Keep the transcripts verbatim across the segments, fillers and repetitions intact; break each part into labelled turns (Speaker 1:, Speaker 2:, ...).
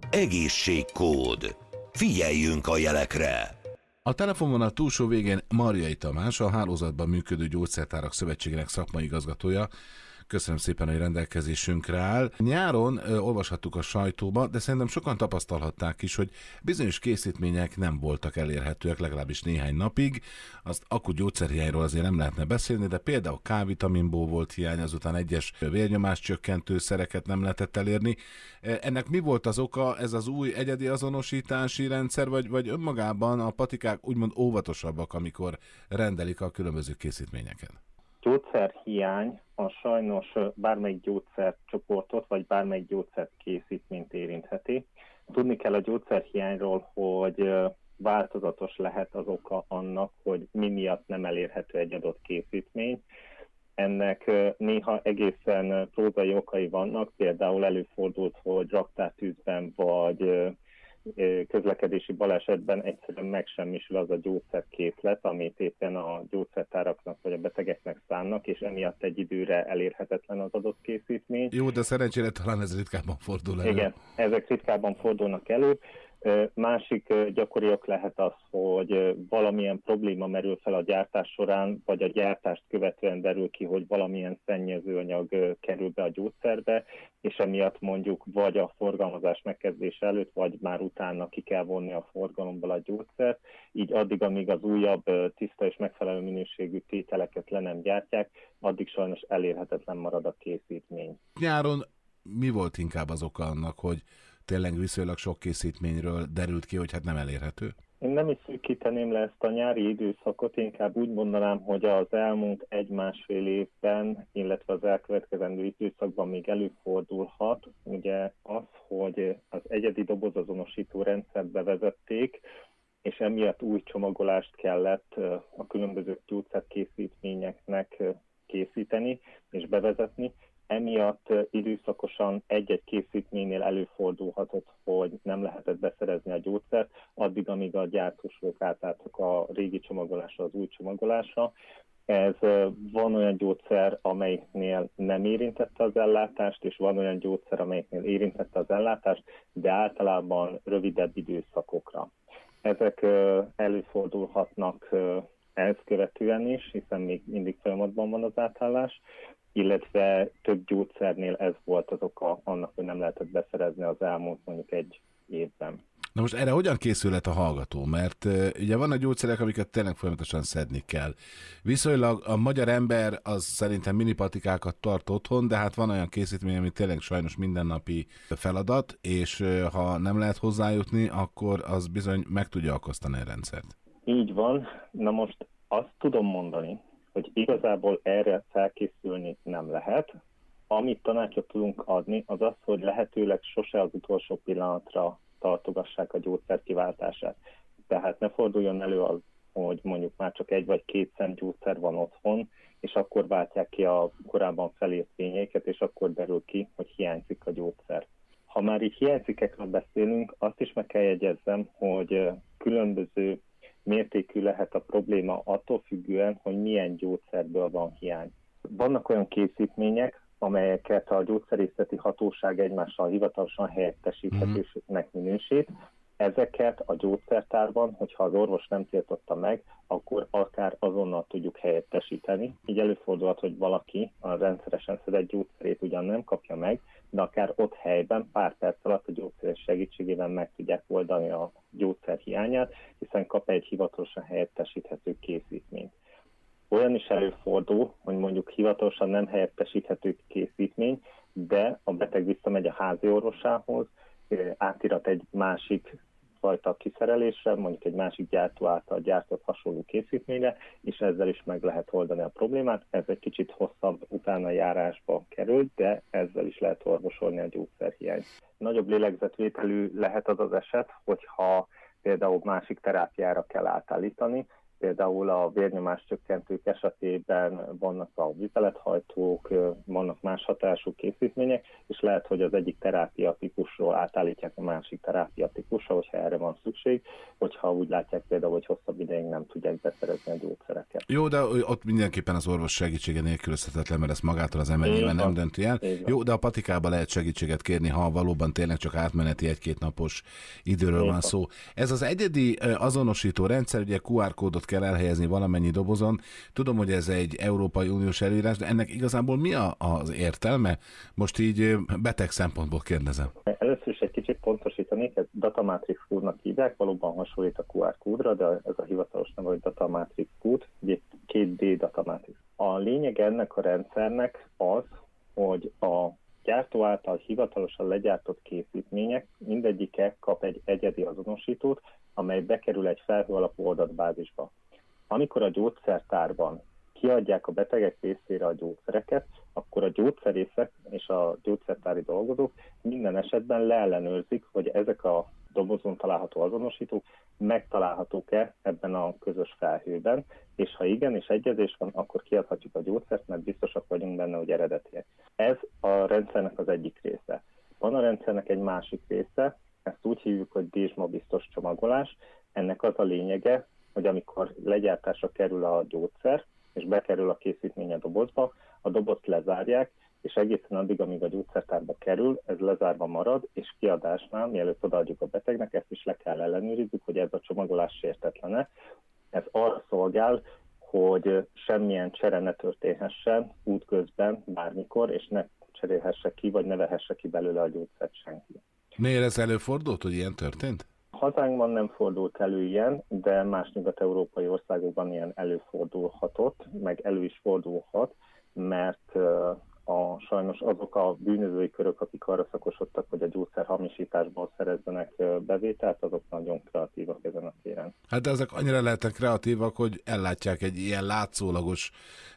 Speaker 1: Egészségkód. Figyeljünk a jelekre!
Speaker 2: A telefonvonal túlsó végén Marjai Tamás, a Hálózatban Működő Gyógyszertárak Szövetségének szakmai igazgatója. Köszönöm szépen, hogy rendelkezésünkre áll. Nyáron ö, olvashattuk a sajtóba, de szerintem sokan tapasztalhatták is, hogy bizonyos készítmények nem voltak elérhetőek legalábbis néhány napig. Azt akut gyógyszerhiányról azért nem lehetne beszélni, de például K-vitaminból volt hiány, azután egyes vérnyomás csökkentő szereket nem lehetett elérni. Ennek mi volt az oka? Ez az új egyedi azonosítási rendszer, vagy, vagy önmagában a patikák úgymond óvatosabbak, amikor rendelik a különböző készítményeket?
Speaker 3: Gyógyszerhiány a sajnos bármelyik gyógyszercsoportot, vagy bármelyik gyógyszerkészítményt érintheti. Tudni kell a gyógyszerhiányról, hogy változatos lehet az oka annak, hogy mi miatt nem elérhető egy adott készítmény. Ennek néha egészen prózai okai vannak, például előfordult, hogy raktártűzben vagy közlekedési balesetben egyszerűen megsemmisül az a gyógyszerkészlet, amit éppen a gyógyszertáraknak vagy a betegeknek szánnak, és emiatt egy időre elérhetetlen az adott készítmény.
Speaker 2: Jó, de szerencsére talán ez ritkábban fordul elő.
Speaker 3: Igen, ezek ritkábban fordulnak elő. Másik gyakori ok lehet az, hogy valamilyen probléma merül fel a gyártás során, vagy a gyártást követően derül ki, hogy valamilyen szennyezőanyag kerül be a gyógyszerbe, és emiatt mondjuk vagy a forgalmazás megkezdése előtt, vagy már utána ki kell vonni a forgalomból a gyógyszert, így addig, amíg az újabb tiszta és megfelelő minőségű tételeket le nem gyártják, addig sajnos elérhetetlen marad a készítmény.
Speaker 2: Nyáron mi volt inkább az oka annak, hogy tényleg viszonylag sok készítményről derült ki, hogy hát nem elérhető?
Speaker 3: Én nem is szűkíteném le ezt a nyári időszakot, inkább úgy mondanám, hogy az elmúlt egy-másfél évben, illetve az elkövetkezendő időszakban még előfordulhat, ugye az, hogy az egyedi dobozazonosító rendszert bevezették, és emiatt új csomagolást kellett a különböző gyógyszerkészítményeknek készíteni és bevezetni. Emiatt időszakosan egy-egy készítménynél előfordulhatott, hogy nem lehetett beszerezni a gyógyszert, addig, amíg a gyártósok átálltak a régi csomagolásra az új csomagolásra. Ez van olyan gyógyszer, amelyiknél nem érintette az ellátást, és van olyan gyógyszer, amelyiknél érintette az ellátást, de általában rövidebb időszakokra. Ezek előfordulhatnak ezt követően is, hiszen még mindig folyamatban van az átállás, illetve több gyógyszernél ez volt az oka annak, hogy nem lehetett beszerezni az elmúlt mondjuk egy évben.
Speaker 2: Na most erre hogyan készülhet a hallgató? Mert uh, ugye vannak gyógyszerek, amiket tényleg folyamatosan szedni kell. Viszonylag a magyar ember az szerintem minipatikákat tart otthon, de hát van olyan készítmény, ami tényleg sajnos mindennapi feladat, és uh, ha nem lehet hozzájutni, akkor az bizony meg tudja akasztani a rendszert.
Speaker 3: Így van. Na most azt tudom mondani, hogy igazából erre felkészülni nem lehet. Amit tanácsot tudunk adni, az az, hogy lehetőleg sose az utolsó pillanatra tartogassák a gyógyszer kiváltását. Tehát ne forduljon elő az, hogy mondjuk már csak egy vagy két szem gyógyszer van otthon, és akkor váltják ki a korábban felírt fényeiket, és akkor derül ki, hogy hiányzik a gyógyszer. Ha már így hiányzikekről beszélünk, azt is meg kell jegyezzem, hogy különböző mértékű lehet a probléma attól függően, hogy milyen gyógyszerből van hiány. Vannak olyan készítmények, amelyeket a gyógyszerészeti hatóság egymással hivatalosan helyettesíthetőnek minősít. Ezeket a gyógyszertárban, hogyha az orvos nem tiltotta meg, akkor akár azonnal tudjuk helyettesíteni. Így előfordulhat, hogy valaki a rendszeresen szedett gyógyszerét ugyan nem kapja meg, de akár ott helyben pár perc alatt a gyógyszer segítségével meg tudják oldani a gyógyszer hiányát, hiszen kap egy hivatalosan helyettesíthető készítményt. Olyan is előfordul, hogy mondjuk hivatalosan nem helyettesíthető készítmény, de a beteg visszamegy a házi orvosához, átirat egy másik fajta kiszerelésre, mondjuk egy másik gyártó által gyártott hasonló készítményre, és ezzel is meg lehet oldani a problémát. Ez egy kicsit hosszabb utána járásba kerül, de ezzel is lehet orvosolni a gyógyszerhiányt. Nagyobb lélegzetvételű lehet az az eset, hogyha például másik terápiára kell átállítani. Például a vérnyomás csökkentők esetében vannak a vizelethajtók, vannak más hatású készítmények, és lehet, hogy az egyik terápia típusról átállítják a másik terápia típusra, hogyha erre van szükség, hogyha úgy látják például, hogy hosszabb ideig nem tudják beszerezni a gyógyszereket.
Speaker 2: Jó, de ott mindenképpen az orvos segítsége nélkülözhetetlen, mert ezt magától az ember nyilván nem dönti el. Jó, de a patikába lehet segítséget kérni, ha valóban tényleg csak átmeneti egy-két napos időről van szó. Ez az egyedi azonosító rendszer, ugye kú er kódot kell elhelyezni valamennyi dobozon. Tudom, hogy ez egy Európai Uniós előírás, de ennek igazából mi a, az értelme? Most így beteg szempontból kérdezem.
Speaker 3: Először is egy kicsit pontosítanék, ez Datamatrix kódnak hívják, valóban hasonlít a kú er kódra, de ez a hivatalos neve, hogy Datamatrix kód, ugye két dé Datamatrix. A lényeg ennek a rendszernek az, hogy a gyártó által hivatalosan legyártott készítmények mindegyike kap egy egyedi azonosítót, amely bekerül egy felhő alapú adatbázisba. Amikor a gyógyszertárban kiadják a betegek részére a gyógyszereket, akkor a gyógyszerészek és a gyógyszertári dolgozók minden esetben leellenőrzik, hogy ezek a dobozon található azonosítók megtalálhatók-e ebben a közös felhőben, és ha igen, és egyezés van, akkor kiadhatjuk a gyógyszert, mert biztosak vagyunk benne, hogy eredetiek. Ez a rendszernek az egyik része. Van a rendszernek egy másik része, ezt úgy hívjuk, hogy DZSMA biztos csomagolás. Ennek az a lényege, hogy amikor legyártásra kerül a gyógyszer, és bekerül a készítmény a dobozba, a dobozt lezárják, és egészen addig, amíg a gyógyszertárba kerül, ez lezárva marad, és kiadásnál, mielőtt odaadjuk a betegnek, ezt is le kell ellenőrizzük, hogy ez a csomagolás sértetlene. Ez arra szolgál, hogy semmilyen csere ne történhessen útközben, bármikor, és ne cserélhesse ki, vagy ne vehesse ki belőle a gyógyszert senki.
Speaker 2: Miért ez előfordult, hogy ilyen történt?
Speaker 3: Hazánkban nem fordult elő ilyen, de más nyugat-európai országokban ilyen előfordulhatott, meg elő is fordulhat, mert a, sajnos azok a bűnözői körök, akik arra szakosodtak, hogy a gyógyszer hamisításból szerezzenek bevételt, azok nagyon kreatívak ezen a téren.
Speaker 2: Hát de ezek annyira lehetnek kreatívak, hogy ellátják egy ilyen látszólagos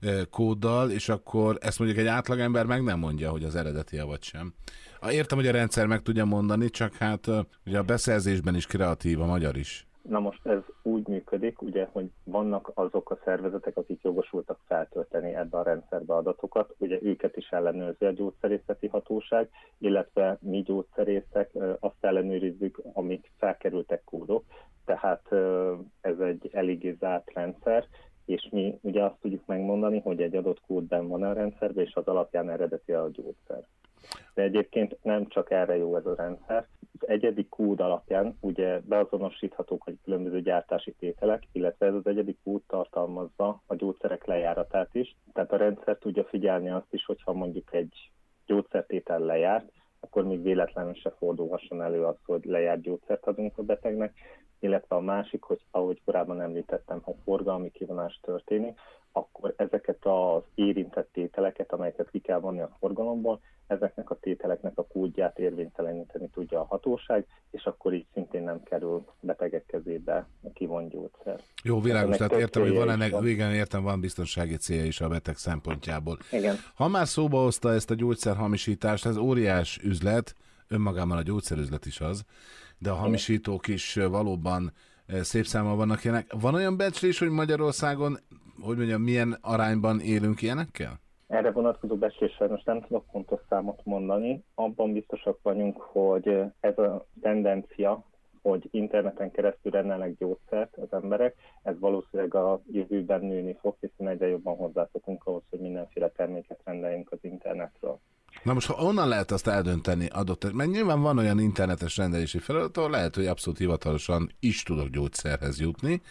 Speaker 2: kóddal, és akkor ezt mondjuk egy átlagember meg nem mondja, hogy az eredeti vagy sem. Értem, hogy a rendszer meg tudja mondani, csak hát ugye a beszerzésben is kreatív a magyar is.
Speaker 3: Na most ez úgy működik, ugye, hogy vannak azok a szervezetek, akik jogosultak feltölteni ebbe a rendszerbe adatokat, ugye őket is ellenőrzi a gyógyszerészeti hatóság, illetve mi gyógyszerészek azt ellenőrizzük, amik felkerültek kódok, tehát ez egy eléggé zárt rendszer, és mi ugye azt tudjuk megmondani, hogy egy adott kód benn van a rendszerben, és az alapján eredeti a gyógyszer. De egyébként nem csak erre jó ez a rendszer. Az egyedi kód alapján ugye beazonosíthatók, hogy különböző gyártási tételek, illetve ez az egyedi kód tartalmazza a gyógyszerek lejáratát is. Tehát a rendszer tudja figyelni azt is, hogyha mondjuk egy gyógyszertétel lejárt, akkor még véletlenül se fordulhasson elő az, hogy lejárt gyógyszert adunk a betegnek, illetve a másik, hogy ahogy korábban említettem, ha forgalmi kivonás történik, akkor ezeket az érintett tételeket, amelyeket ki kell vonni a forgalomból, ezeknek a tételeknek a kódját érvényteleníteni tudja a hatóság, és akkor így szintén nem kerül betegek kezébe a kivont gyógyszer.
Speaker 2: Jó, világos, tehát értem, hogy van ennek, végén értem, van biztonsági célja is a beteg szempontjából.
Speaker 3: Igen.
Speaker 2: Ha már szóba hozta ezt a gyógyszerhamisítást, ez óriás üzlet, önmagában a gyógyszerüzlet is az, de a hamisítók is valóban szép számmal vannak ilyenek. Van olyan becslés, hogy Magyarországon, hogy mondjam, milyen arányban élünk ilyenekkel? Erre vonatkozó becslésre most nem tudok pontos számot mondani. Abban biztosak vagyunk, hogy ez a tendencia, hogy interneten keresztül rendelnek gyógyszert az emberek, ez valószínűleg a jövőben nőni fog, hiszen egyre jobban hozzászokunk ahhoz, hogy mindenféle terméket rendeljünk az internetről. Na most, ha onnan lehet azt eldönteni adott, mert nyilván van olyan internetes rendelési feladat, ahol lehet, hogy abszolút hivatalosan is tudok gyógyszerhez jutni,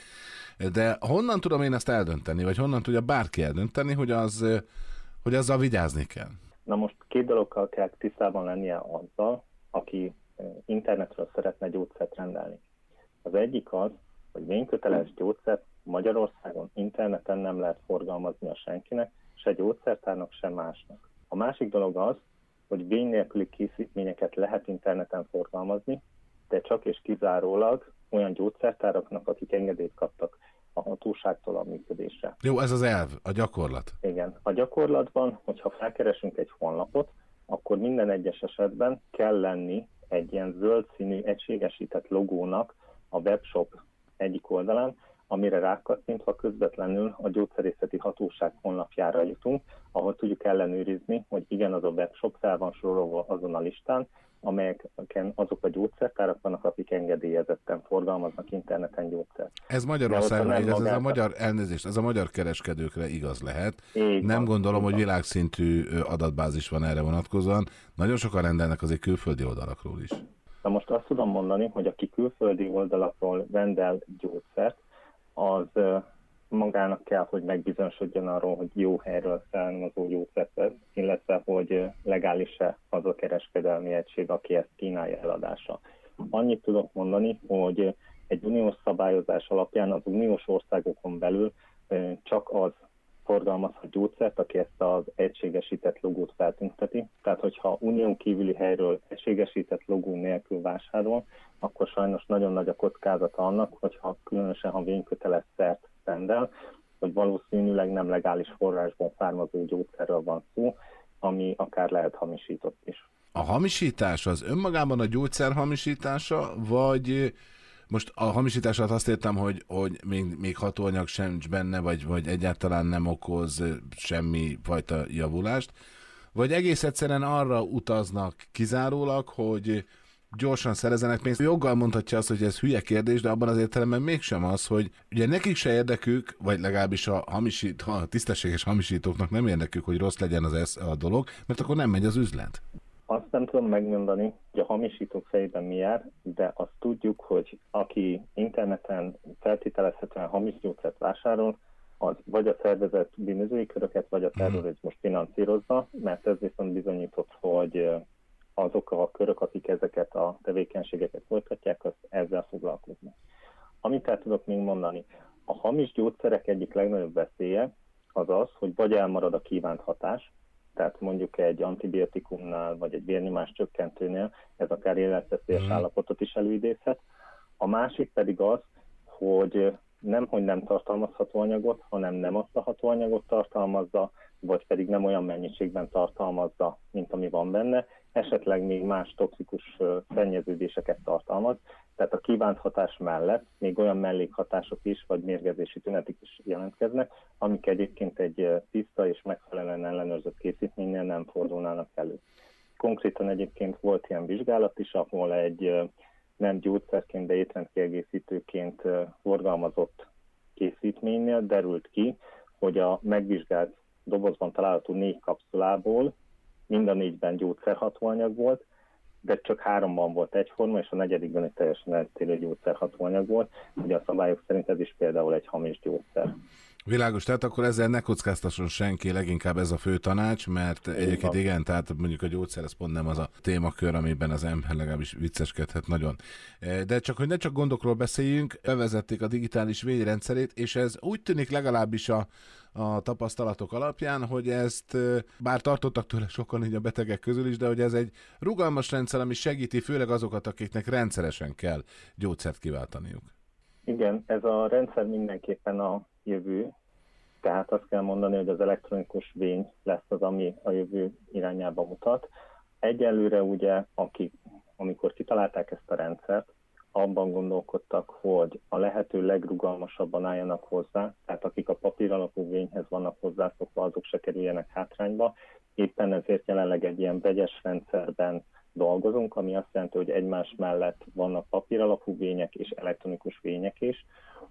Speaker 2: de honnan tudom én ezt eldönteni, vagy honnan tudja bárki eldönteni, hogy, az, hogy azzal vigyázni kell? Na most két dologgal kell tisztában lennie azzal, aki internetről szeretne gyógyszert rendelni. Az egyik az, hogy vényköteles gyógyszert Magyarországon interneten nem lehet forgalmazni a senkinek, se gyógyszertárnak, se másnak. A másik dolog az, hogy vény nélküli készítményeket lehet interneten forgalmazni, de csak és kizárólag olyan gyógyszertáraknak, akik engedélyt kaptak a hatóságtól a működésre. Jó, ez az elv, a gyakorlat. Igen. A gyakorlatban, hogyha felkeresünk egy honlapot, akkor minden egyes esetben kell lenni egy ilyen zöld színű egységesített logónak a webshop egyik oldalán,
Speaker 3: amire rákattintva közvetlenül a gyógyszerészeti hatóság honlapjára jutunk, ahol tudjuk ellenőrizni, hogy igen, az a webshop fel van sorolva azon a listán, amelyeken azok a gyógyszertárak vannak, akik engedélyezetten forgalmaznak interneten gyógyszert.
Speaker 2: Ez Magyarországra igaz,
Speaker 3: magát...
Speaker 2: ez a magyar elnézést, ez a magyar kereskedőkre igaz lehet.
Speaker 3: Így
Speaker 2: Nem
Speaker 3: van,
Speaker 2: gondolom, hogy
Speaker 3: van.
Speaker 2: világszintű adatbázis van erre vonatkozóan. Nagyon sokan rendelnek azért külföldi oldalakról is.
Speaker 3: Na most azt tudom mondani, hogy aki külföldi oldalakról rendel gyógyszert, az magának kell, hogy megbizonyosodjon arról, hogy jó helyről származó gyógyszert vesz, illetve hogy legális-e az a kereskedelmi egység, aki ezt kínálja eladása. Annyit tudok mondani, hogy egy uniós szabályozás alapján az uniós országokon belül csak az forgalmazhat gyógyszert, aki ezt az egységesített logót feltünteti. Tehát, hogyha unión kívüli helyről egységesített logó nélkül vásárol, akkor sajnos nagyon nagy a kockázata annak, hogyha különösen, ha vényköteles szert rendel, hogy valószínűleg nem legális forrásból származó gyógyszerről van szó, ami akár lehet hamisított is.
Speaker 2: A hamisítás az önmagában a gyógyszer hamisítása, vagy most a hamisítás alatt azt értem, hogy, hogy még, még hatóanyag sem benne, vagy, vagy egyáltalán nem okoz semmi fajta javulást, vagy egész egyszerűen arra utaznak kizárólag, hogy gyorsan szerezenek pénzt. Joggal mondhatja azt, hogy ez hülye kérdés, de abban az értelemben mégsem az, hogy ugye nekik se érdekük, vagy legalábbis a, hamisít, a tisztességes hamisítóknak nem érdekük, hogy rossz legyen az ez a dolog, mert akkor nem megy az üzlet.
Speaker 3: Azt nem tudom megmondani, hogy a hamisítók fejében mi jár, de azt tudjuk, hogy aki interneten feltételezhetően hamis gyógyszert vásárol, az vagy a szervezett bűnözői köröket, vagy a terrorizmus finanszírozza, mert ez viszont bizonyított, hogy azok a körök, akik ezeket a tevékenységeket folytatják, azt ezzel foglalkoznak. Amit el tudok még mondani, a hamis gyógyszerek egyik legnagyobb veszélye az az, hogy vagy elmarad a kívánt hatás, tehát mondjuk egy antibiotikumnál, vagy egy vérnyomás csökkentőnél ez akár életveszélyes mm. állapotot is előidézhet. A másik pedig az, hogy nem, hogy nem tartalmaz hatóanyagot, hanem nem azt a hatóanyagot tartalmazza, vagy pedig nem olyan mennyiségben tartalmazza, mint ami van benne, esetleg még más toxikus szennyeződéseket tartalmaz, tehát a kívánt hatás mellett még olyan mellékhatások is, vagy mérgezési tünetek is jelentkeznek, amik egyébként egy tiszta és megfelelően ellenőrzött készítménynél nem fordulnának elő. Konkrétan egyébként volt ilyen vizsgálat is, ahol egy nem gyógyszerként, de étrendkiegészítőként forgalmazott készítménynél derült ki, hogy a megvizsgált dobozban található négy kapszulából mind a négyben gyógyszerhatóanyag volt, de csak háromban volt egyforma, és a negyedikben egy teljesen eltérő gyógyszerhatóanyag volt. Ugye a szabályok szerint ez is például egy hamis gyógyszer.
Speaker 2: Világos, tehát akkor ezzel ne kockáztasson senki, leginkább ez a fő tanács, mert Én egyébként van. Igen, tehát mondjuk a gyógyszer, ez pont nem az a témakör, amiben az ember legalábbis vicceskedhet nagyon. De csak, hogy ne csak gondokról beszéljünk, bevezették a digitális vényrendszerét, és ez úgy tűnik legalábbis a, a tapasztalatok alapján, hogy ezt, bár tartottak tőle sokan így a betegek közül is, de hogy ez egy rugalmas rendszer, ami segíti főleg azokat, akiknek rendszeresen kell gyógyszert kiváltaniuk.
Speaker 3: Igen, ez a rendszer mindenképpen a jövő, tehát azt kell mondani, hogy az elektronikus vény lesz az, ami a jövő irányába mutat. Egyelőre ugye, akik, amikor kitalálták ezt a rendszert, abban gondolkodtak, hogy a lehető legrugalmasabban álljanak hozzá, tehát akik a papír alapú vényhez vannak hozzászokva, azok se kerüljenek hátrányba. Éppen ezért jelenleg egy ilyen vegyes rendszerben dolgozunk, ami azt jelenti, hogy egymás mellett vannak papír alapú vények és elektronikus vények is.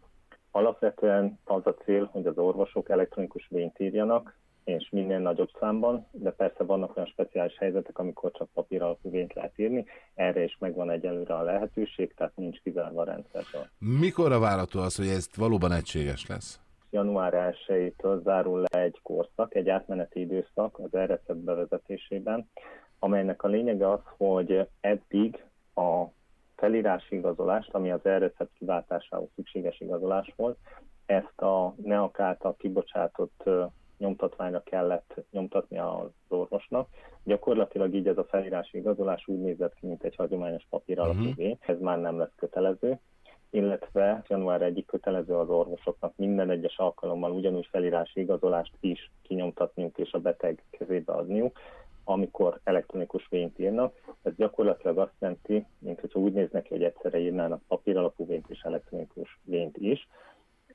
Speaker 3: Alapvetően az a cél, hogy az orvosok elektronikus vényt írjanak, és minél nagyobb számban, de persze vannak olyan speciális helyzetek, amikor csak papír alapú vényt lehet írni, erre is megvan egyelőre a lehetőség, tehát nincs kizárva a rendszerről.
Speaker 2: Mikorra várható az, hogy ez valóban egységes lesz?
Speaker 3: január elsejétől zárul le egy korszak, egy átmeneti időszak az e-recept bevezetésében, amelynek a lényege az, hogy eddig a felírási igazolást, ami az e-recept kiváltásához szükséges igazolás volt, ezt a NEAK által kibocsátott nyomtatványra kellett nyomtatni az orvosnak. Gyakorlatilag így ez a felírási igazolás úgy nézett ki, mint egy hagyományos papír alapú uh-huh. vény. Ez már nem lesz kötelező, illetve január elsejéig kötelező az orvosoknak minden egyes alkalommal ugyanúgy felírási igazolást is kinyomtatniuk és a beteg kezébe adniuk, amikor elektronikus vényt írnak. Ez gyakorlatilag azt jelenti, mint hogyha úgy néznek ki, hogy egyszerre írnának papír alapú vényt és elektronikus vényt is.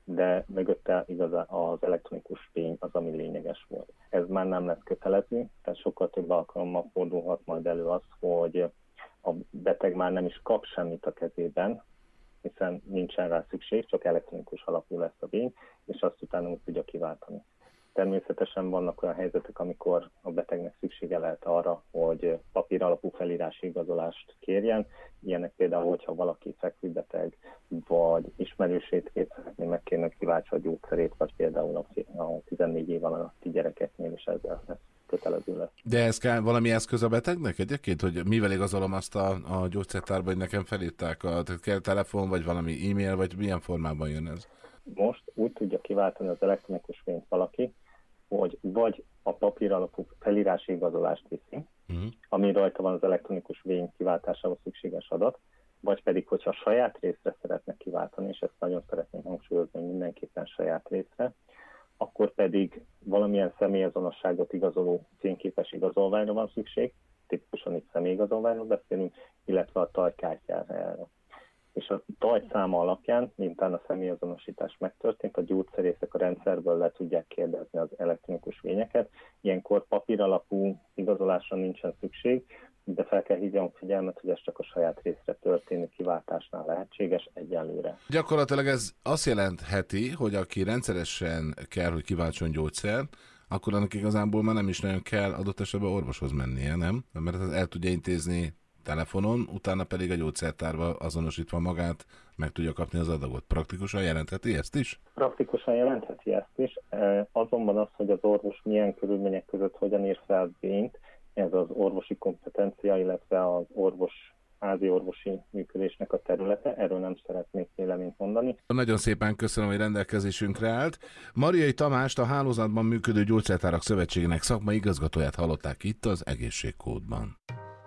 Speaker 3: de mögötte igazán az elektronikus fény az, ami lényeges volt. Ez már nem lesz kötelező, tehát sokkal több alkalommal fordulhat majd elő az, hogy a beteg már nem is kap semmit a kezében, hiszen nincsen rá szükség, csak elektronikus alapú lesz a fény, és azt utána úgy tudja kiváltani. Természetesen vannak olyan helyzetek, amikor a betegnek szüksége lehet arra, hogy papír alapú felírási igazolást kérjen. Ilyenek például, hogyha valaki fekvőbeteg, vagy ismerősét szeretné megkérni, hogy kiváltsa a gyógyszerét, vagy például a tizennégy év alatti gyerekeknél is ezzel lesz kötelező lesz.
Speaker 2: De ez kell valami eszköz a betegnek egyébként, hogy mivel igazolom azt a, a gyógyszertárba, hogy nekem felírták, a, tehát kell telefon, vagy valami e-mail, vagy milyen formában jön ez?
Speaker 3: Most úgy tudja kiváltani az elektronikus fényt valaki, hogy vagy a papír alapú felírási igazolást viszi, uh-huh. ami rajta van az elektronikus vény kiváltásához szükséges adat, vagy pedig, hogyha saját részre szeretne kiváltani, és ezt nagyon szeretném hangsúlyozni, hogy mindenképpen saját részre, akkor pedig valamilyen személyazonosságot igazoló fényképes igazolványra van szükség, tipikusan itt személyigazolványról beszélünk, illetve a tajkártyára. És a tajszáma alapján, miután a személyazonosítás megtörtént, a gyógyszerészek a rendszerből le tudják kérdezni az elektronikus vényeket. Ilyenkor papír alapú igazolásra nincsen szükség, de fel kell hívjam figyelmet, hogy ez csak a saját részre történő kiváltásnál lehetséges egyelőre.
Speaker 2: Gyakorlatilag ez azt jelentheti, hogy aki rendszeresen kell, hogy kiváltson gyógyszert, akkor annak igazából már nem is nagyon kell adott esetben orvoshoz mennie, nem? Mert ez el tudja intézni telefonon, utána pedig a gyógyszertárba azonosítva magát meg tudja kapni az adagot. Praktikusan jelentheti ezt is?
Speaker 3: Praktikusan jelentheti ezt is, azonban az, hogy az orvos milyen körülmények között hogyan ír fel vényt, ez az orvosi kompetencia, illetve az orvos, házi orvosi működésnek a területe, erről nem szeretnék véleményt mondani.
Speaker 2: Nagyon szépen köszönöm, hogy rendelkezésünkre állt. Mariai Tamást, a hálózatban működő gyógyszertárak szövetségének szakmai igazgatóját hallották itt az Egészségkódban.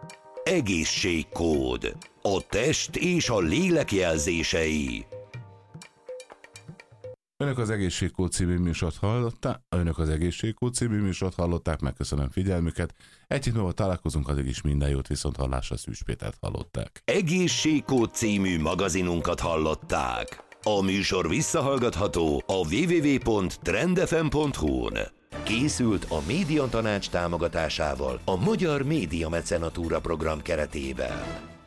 Speaker 1: Egészségkód. A test és a lélek jelzései.
Speaker 2: Önök az Egészségkód című műsort hallották, Önök az Egészségkód című műsort hallották, megköszönöm figyelmüket. Egy hét múlva találkozunk, addig is minden jót, viszont hallásra Szűcs Pétert hallották.
Speaker 1: Egészségkód című magazinunkat hallották. A műsor visszahallgatható a double-u double-u double-u pont trend f m pont h u-n. Készült a Média Tanács támogatásával a Magyar Média Mecenatúra program keretében.